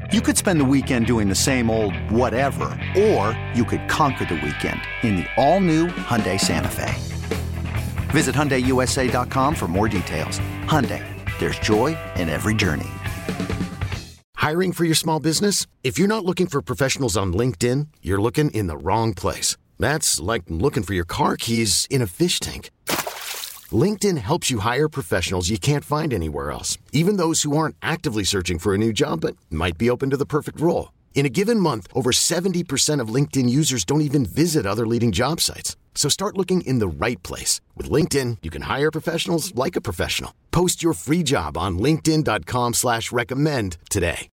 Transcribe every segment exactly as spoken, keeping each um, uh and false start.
You could spend the weekend doing the same old whatever, or you could conquer the weekend in the all-new Hyundai Santa Fe. Visit Hyundai U S A dot com for more details. Hyundai, there's joy in every journey. Hiring for your small business? If you're not looking for professionals on LinkedIn, you're looking in the wrong place. That's like looking for your car keys in a fish tank. LinkedIn helps you hire professionals you can't find anywhere else, even those who aren't actively searching for a new job but might be open to the perfect role. In a given month, over seventy percent of LinkedIn users don't even visit other leading job sites. So start looking in the right place. With LinkedIn, you can hire professionals like a professional. Post your free job on linkedin dot com slash recommend today.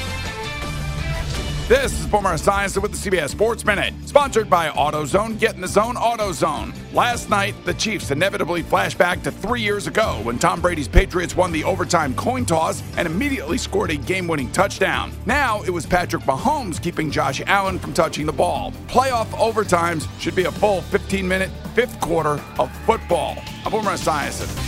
This is Boomer Esiason with the C B S Sports Minute, sponsored by AutoZone. Get in the zone, AutoZone. Last night, the Chiefs inevitably flashed back to three years ago when Tom Brady's Patriots won the overtime coin toss and immediately scored a game-winning touchdown. Now, it was Patrick Mahomes keeping Josh Allen from touching the ball. Playoff overtimes should be a full fifteen-minute, fifth quarter of football. I'm Boomer Esiason.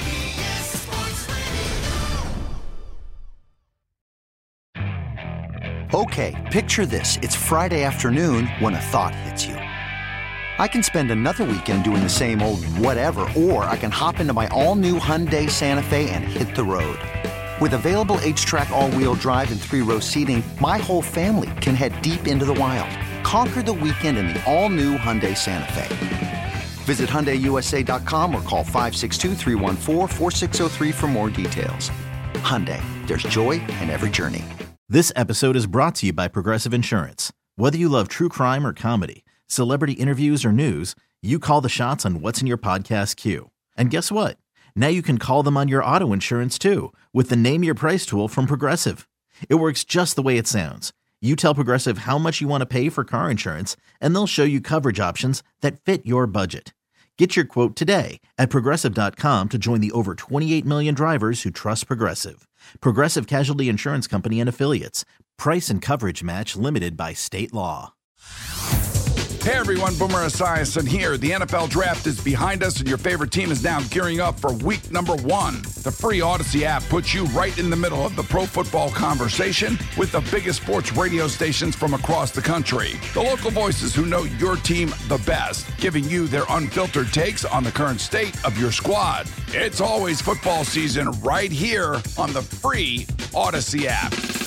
Okay, picture this. It's Friday afternoon when a thought hits you. I can spend another weekend doing the same old whatever, or I can hop into my all-new Hyundai Santa Fe and hit the road. With available H-Track all-wheel drive and three-row seating, my whole family can head deep into the wild. Conquer the weekend in the all-new Hyundai Santa Fe. Visit Hyundai U S A dot com or call five six two, three one four, four six zero three for more details. Hyundai, there's joy in every journey. This episode is brought to you by Progressive Insurance. Whether you love true crime or comedy, celebrity interviews or news, you call the shots on what's in your podcast queue. And guess what? Now you can call them on your auto insurance too with the Name Your Price tool from Progressive. It works just the way it sounds. You tell Progressive how much you want to pay for car insurance, and they'll show you coverage options that fit your budget. Get your quote today at Progressive dot com to join the over twenty-eight million drivers who trust Progressive. Progressive Casualty Insurance Company and Affiliates. Price and coverage match limited by state law. Hey everyone, Boomer Esiason here. The N F L Draft is behind us and your favorite team is now gearing up for week number one. The free Odyssey app puts you right in the middle of the pro football conversation with the biggest sports radio stations from across the country. The local voices who know your team the best, giving you their unfiltered takes on the current state of your squad. It's always football season right here on the free Odyssey app.